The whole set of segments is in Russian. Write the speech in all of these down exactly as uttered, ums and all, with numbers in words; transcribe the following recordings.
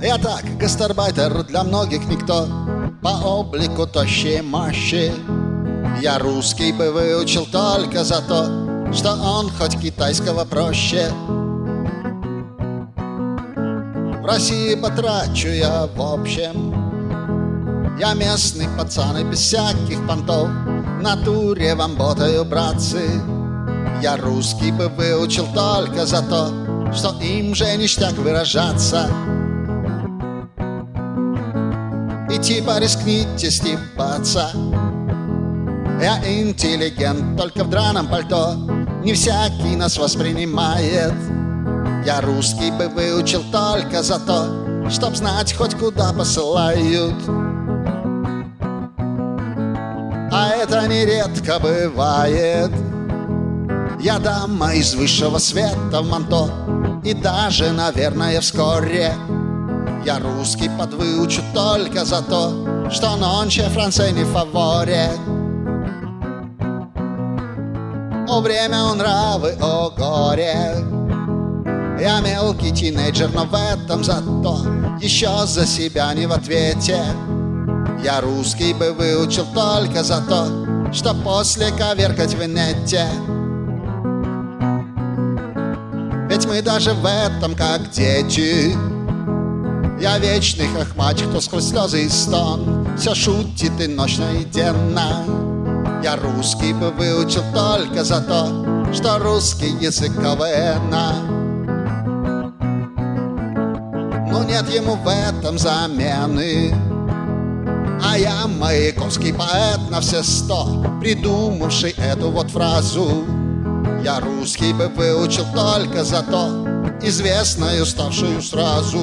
Я так, гастарбайтер, для многих никто, по облику тощие мощи. Я русский бы выучил только за то, что он хоть китайского проще. В России потрачу я в общем. Я местный пацан и без всяких понтов, в натуре вам ботаю, братцы. Я русский бы выучил только за то, что им же ништяк выражаться. И типа рискните стебаться. Я интеллигент, только в драном пальто, не всякий нас воспринимает. Я русский бы выучил только за то, чтоб знать хоть куда посылают. А это нередко бывает. Я дама из высшего света в манто, и даже, наверное, вскоре я русский подвыучу только за то, что нонче Франция не фаворе. О время, о нравы, о горе. Я мелкий тинейджер, но в этом зато еще за себя не в ответе. Я русский бы выучил только за то, что после коверкать в инете. Ведь мы даже в этом как дети. Я вечный хохмач, кто сквозь слезы и стон все шутит и ночно, и денно. Я русский бы выучил только за то, что русский язык КВН. Но нет ему в этом замены. А я маяковский поэт на все сто, придумавший эту вот фразу. Я русский бы выучил только за то, известную, ставшую сразу.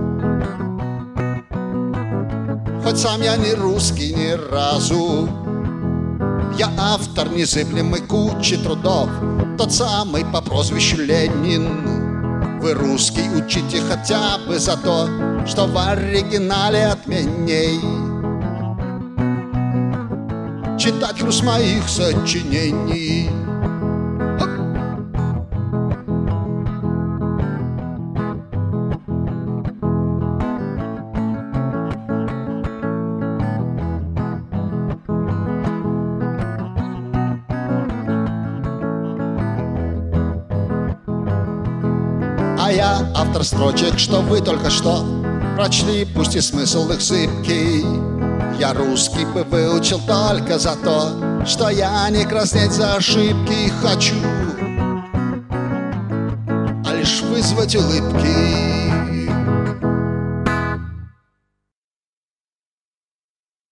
Хоть сам я не русский ни разу. Я автор незыблемой кучи трудов, тот самый по прозвищу Ленин. Вы русский учите хотя бы за то, что в оригинале отменней. Читать груз моих сочинений. А я автор строчек, что вы только что прочли, пусть и смысл их зыбкий. Я русский бы выучил только за то, что я не краснеть за ошибки хочу, а лишь вызвать улыбки.